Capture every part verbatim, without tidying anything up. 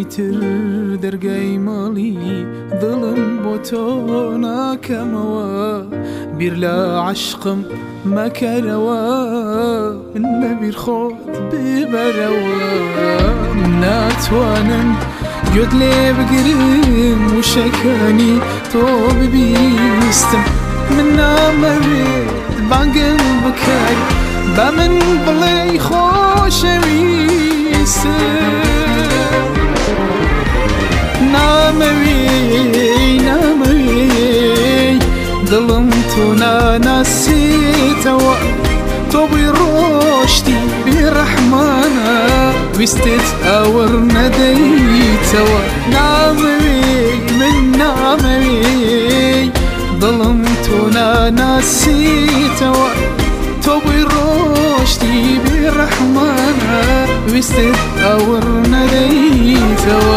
ئیتر دەرگای ماڵی دڵم بۆ تۆ ناکەمەوە بیر لە عەشقم مەکەرەوە من لەبیر خۆت ببەرەوە ناتوانم گوێت لێ بگرم وشەکانی تۆ ببیستم من نامەوێت بانگم بکەی بە من بڵێ خۆشەویستم نامەوێی نامەوێی دڵم تۆ ناناسیتەوە تۆ بووی ڕۆشتی بێڕەحمانە ویستت ئەوەڕ نەدەیتەوە نامەوێی من نامەوێی دڵم تۆ ناناسیتەوە تۆ بووی ڕۆشتی بێڕەحمانە ویستت ئەوەڕ نەدەیتەوە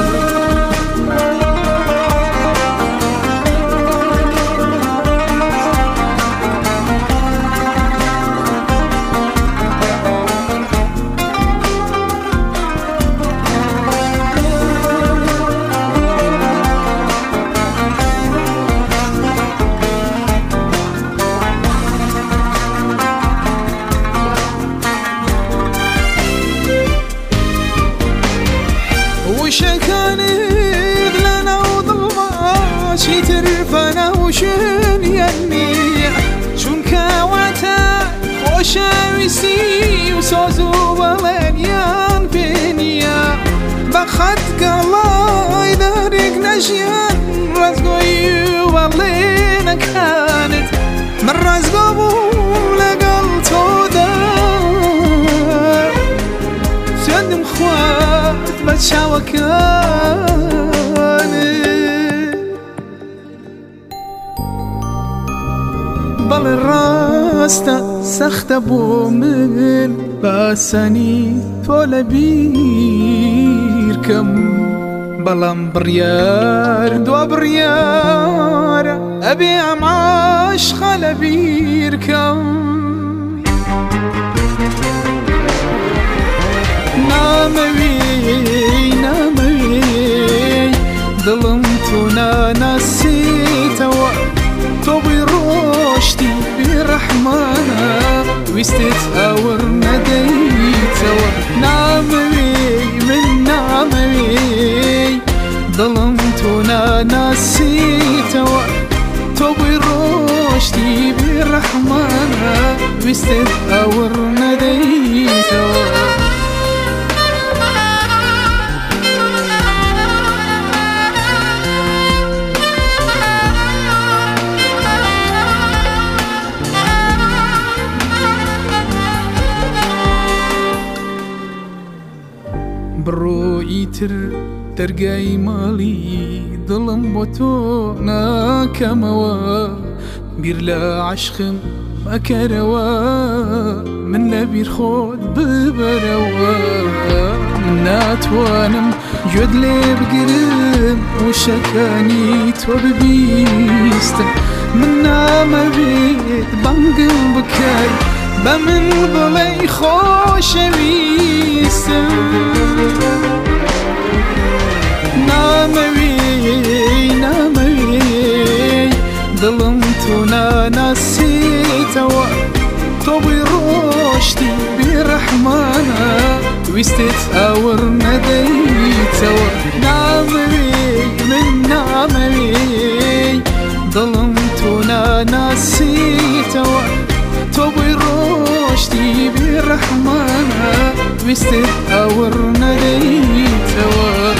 وشەکانت لەناو دڵما چیتر فەنەوشن یەنی چونکە واتە خۆشەویستی و سۆز و بەڵێنیان پێ نییە بە خەت گەڵای دەرێک نەژیان ڕازگۆیی و بەڵێنەکانت من ڕازگۆ بووم لەگەڵ تۆدا سوێندم خوارد بە چاوەکانت بەڵێ ڕاستە سەختە بۆ من باسەنی تۆ لە بیرکەم بەڵام بڕیار دوا بڕیارە ئەبێ ئەم عاشقە لە بیرکەم نامەوێی نامەوێی دڵم تۆ ناناسیتەوە تۆ بووی ڕۆشتی بێڕەحمانە ویستت ئەوەڕ نەدەیتەوە نامەوێی من نامەوێی دڵم تۆ ناناسیتەوە تۆ بووی ڕۆشتی بێڕەحمانە ویستت ئەوەڕ نەدەیتەوە بڕۆ ئیتر دەرگای ماڵی دڵم بۆ تۆ ناکەمەوە بیر لە عەشقم مەکەرەوە من لەبیر خۆت ببەرەوە ناتوانم گوێت لێ بگرم وشەکانی تۆ ببیستم من نامەوێت بانگم بکەی بە من بڵێ خۆشەویستم نامەوێی نامەوێی دڵم تۆ ناناسیتەوە تۆ بووی ڕۆشتی بێڕەحمانە ویستت ئەوەڕ نەدەیتەوە نامەوێی من نامەوێی دڵم تۆ ناناسیتەوە تۆ بووی ڕۆشتی بێڕەحمانە ویستت ئەوەڕ نەدەیتەوە